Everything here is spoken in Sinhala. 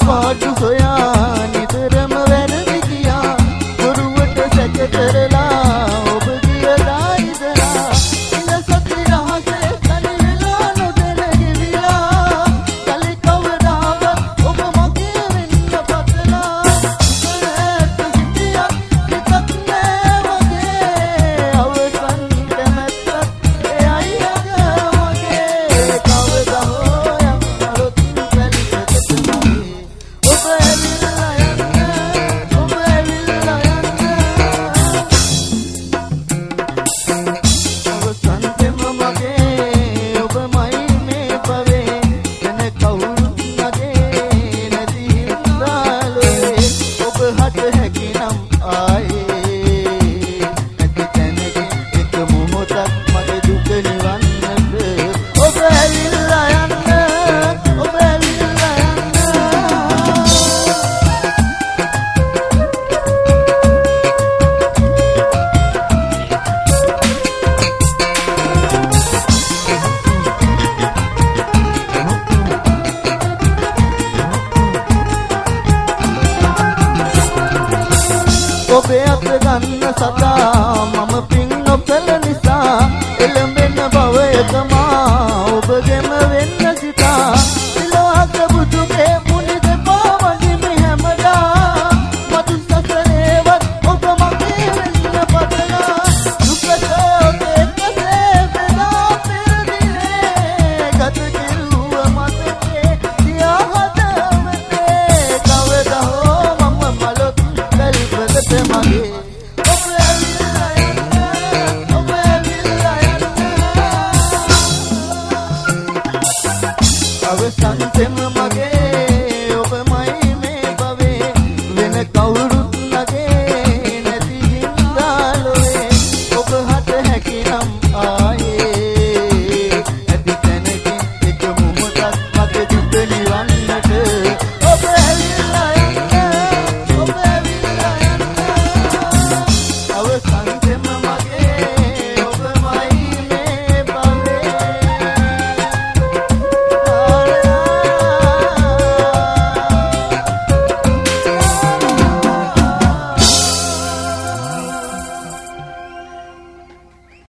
පාඩු සොයා නිතරම වැරදි කියා ගුරුවට සැක කරලා ඔබ ගියලා ඉඳලා ඉඳ සති රහසේ තනි වෙලා නොදැන ගෙවිලා කලි කවදාවත් ඔබ මගේ වෙන්න පතලා ඒත් සිටියක් හිතක් නෑ වගේ අවසන් කැමැත්තක් එයයි අග වගේ කවදා හෝ යමරොත් පැලිසකට මගේ ඔබ ඇවිල්ලා යන්න ඔබ ඇවිල්ලා යන්න අවසන්තෙම මගේ ඔබමයි මේ පවේ වෙන කවුරුත් මගේ නැති හින්දා ලොවේ ඔබ හට හැකිනම් ආයේ නැති තැනක එක මොහොතක් මගේ දුක නිවන්නට ඔබ ඇවිල්ලා යන්න ඔබ ඇවිල්ලා යන්න ඔබේ අත ගන්න සදා මම පින් නොකළ නිසා එළඹෙන භවයක මා ඔබගෙම වෙන්න සිතා සිලවක බුදුගේ මුනි දෙපා වඳිමි හැමදා මතු සසරේවත් ඔබ මගේ වෙන්න පතලා දුකට එකසේ බෙදා පෙරදිනේ ගත කෙරුව මතකේ තියා හදවතේ කවදා හෝ මම මලොත් කල්පකට මගේ ඔබ ඇවිල්ලා යන්න ඔබ ඇවිල්ලා යන්න අවසන්තෙම මගේ